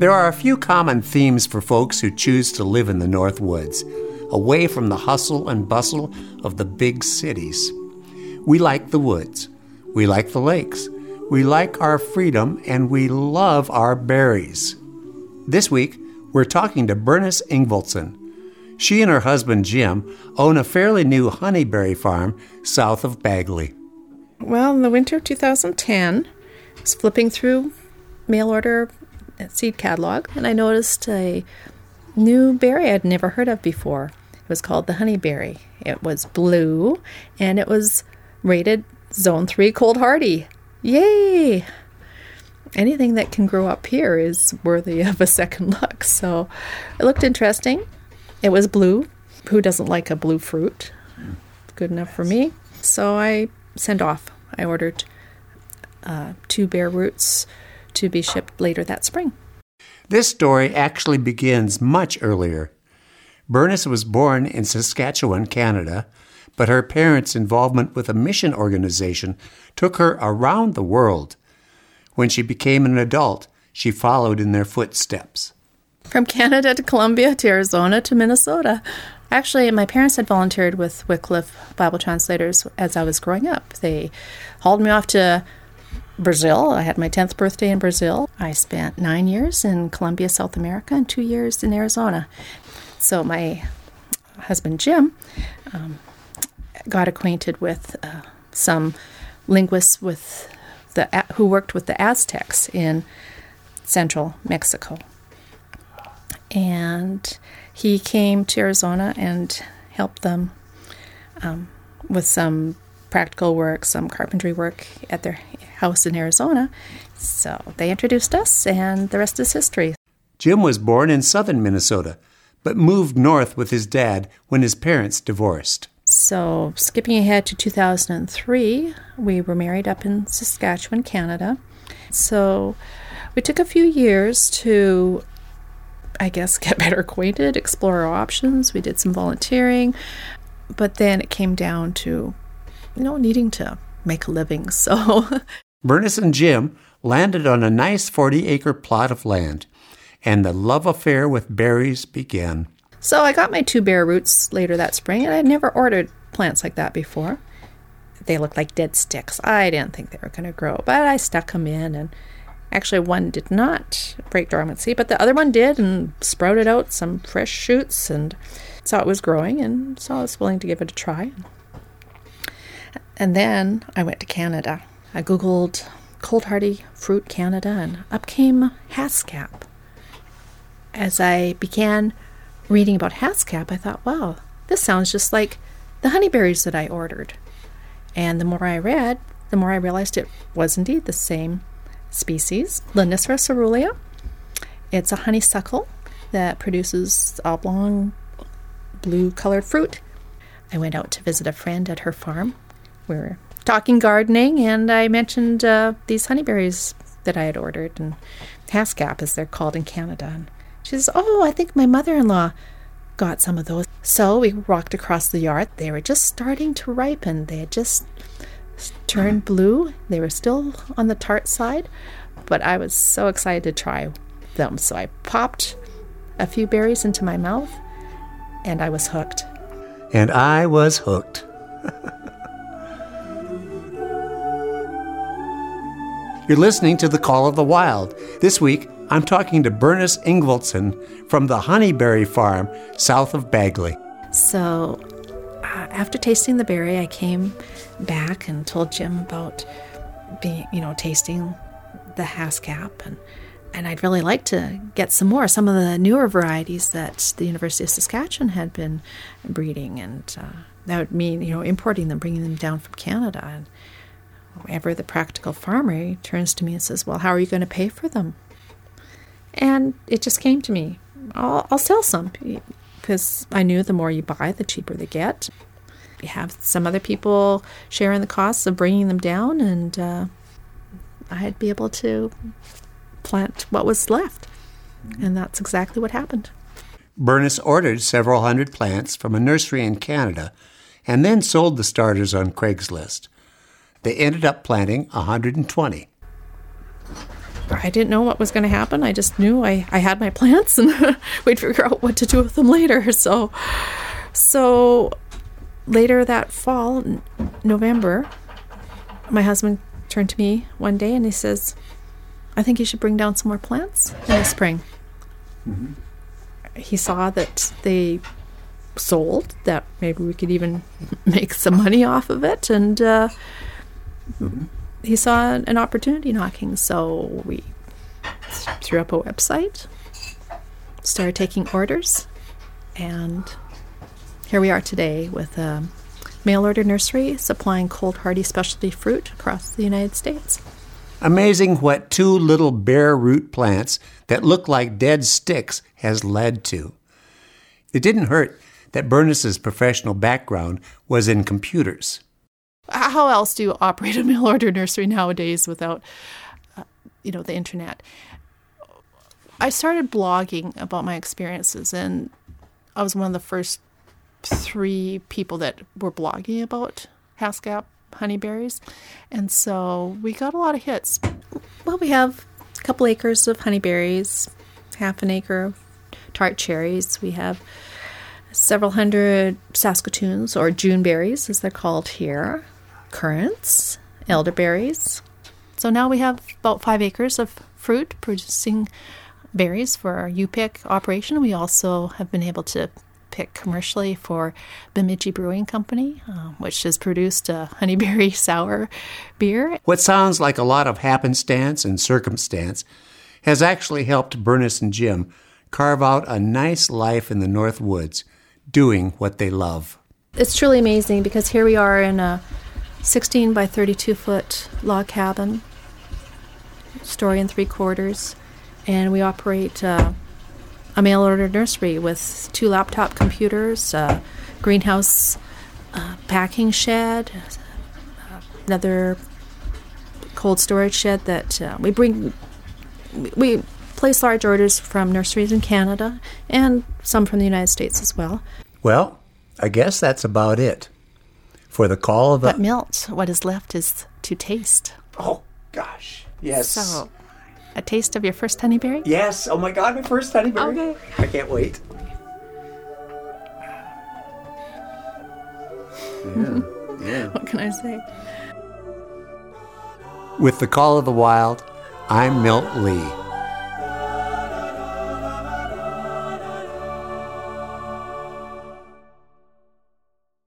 There are a few common themes for folks who choose to live in the North Woods, away from the hustle and bustle of the big cities. We like the woods. We like the lakes. We like our freedom, and we love our berries. This week, we're talking to Bernice Ingvaldson. She and her husband, Jim, own a fairly new honeyberry farm south of Bagley. Well, in the winter of 2010, I was flipping through mail order seed catalog, and I noticed a new berry I'd never heard of before. It was called the honeyberry. It was blue, and it was rated Zone 3 cold hardy. Yay! Anything that can grow up here is worthy of a second look. So it looked interesting. It was blue. Who doesn't like a blue fruit? Good enough for me. So I sent off. I ordered 2 bare roots to be shipped later that spring. This story actually begins much earlier. Bernice was born in Saskatchewan, Canada, but her parents' involvement with a mission organization took her around the world. When she became an adult, she followed in their footsteps. From Canada to Colombia to Arizona to Minnesota. Actually, my parents had volunteered with Wycliffe Bible Translators as I was growing up. They hauled me off to Brazil. I had my 10th birthday in Brazil. I spent 9 years in Colombia, South America, and 2 years in Arizona. So my husband, Jim, got acquainted with some linguists who worked with the Aztecs in central Mexico. And he came to Arizona and helped them with some practical work, some carpentry work at their house in Arizona. So they introduced us, and the rest is history. Jim was born in southern Minnesota, but moved north with his dad when his parents divorced. So skipping ahead to 2003, we were married up in Saskatchewan, Canada. So we took a few years to, I guess, get better acquainted, explore our options. We did some volunteering, but then it came down to, needing to make a living. So Bernice and Jim landed on a nice 40-acre plot of land, and the love affair with berries began. So I got my 2 bare roots later that spring, and I'd never ordered plants like that before. They looked like dead sticks. I didn't think they were going to grow, but I stuck them in, and actually one did not break dormancy, but the other one did and sprouted out some fresh shoots, and saw it was growing, and so I was willing to give it a try. And then I went to Canada. I Googled cold hardy fruit Canada, and up came haskap. As I began reading about haskap, I thought, wow, this sounds just like the honeyberries that I ordered. And the more I read, the more I realized it was indeed the same species, Lonicera caerulea. It's a honeysuckle that produces oblong blue-colored fruit. I went out to visit a friend at her farm. We were talking gardening, and I mentioned these honeyberries that I had ordered, and haskap, as they're called in Canada. And she says, I think my mother-in-law got some of those. So we walked across the yard. They were just starting to ripen. They had just turned blue. They were still on the tart side, but I was so excited to try them. So I popped a few berries into my mouth, and I was hooked. And I was hooked. You're listening to The Call of the Wild. This week, I'm talking to Bernice Ingvaldson from the Honeyberry Farm south of Bagley. So after tasting the berry, I came back and told Jim about tasting the haskap, and I'd really like to get some of the newer varieties that the University of Saskatchewan had been breeding, and that would mean importing them, bringing them down from Canada. And whenever the practical farmer turns to me and says, well, how are you going to pay for them? And it just came to me, I'll sell some, because I knew the more you buy, the cheaper they get. You have some other people sharing the costs of bringing them down, and I'd be able to plant what was left. And that's exactly what happened. Bernice ordered several hundred plants from a nursery in Canada and then sold the starters on Craigslist. They ended up planting 120. I didn't know what was going to happen. I just knew I had my plants and we'd figure out what to do with them later. So later that fall, November, my husband turned to me one day and he says, I think you should bring down some more plants in the spring. Mm-hmm. He saw that they sold, that maybe we could even make some money off of it, and he saw an opportunity knocking. So we threw up a website, started taking orders, and here we are today with a mail-order nursery supplying cold hardy specialty fruit across the United States. Amazing what 2 little bare root plants that look like dead sticks has led to. It didn't hurt that Bernice's professional background was in computers. How else do you operate a mail-order nursery nowadays without, the internet? I started blogging about my experiences, and I was one of the first 3 people that were blogging about Haskap honeyberries, and so we got a lot of hits. Well, we have a couple acres of honeyberries, half an acre of tart cherries. We have several hundred Saskatoons, or Juneberries as they're called here, currants, elderberries. So now we have about 5 acres of fruit producing berries for our U-Pick operation. We also have been able to pick commercially for Bemidji Brewing Company, which has produced a honeyberry sour beer. What sounds like a lot of happenstance and circumstance has actually helped Bernice and Jim carve out a nice life in the North Woods, doing what they love. It's truly amazing because here we are in a 16 by 32 foot log cabin, story and 3/4, and we operate a mail-order nursery with 2 laptop computers, a greenhouse, packing shed, another cold storage shed that we place large orders from nurseries in Canada and some from the United States as well. Well, I guess that's about it. For the call of the... But Milt, what is left is to taste. Oh, gosh. Yes. So, a taste of your first honeyberry? Yes. Oh, my God, my first honeyberry. Okay. I can't wait. Yeah. What can I say? With the Call of the Wild, I'm Milt Lee.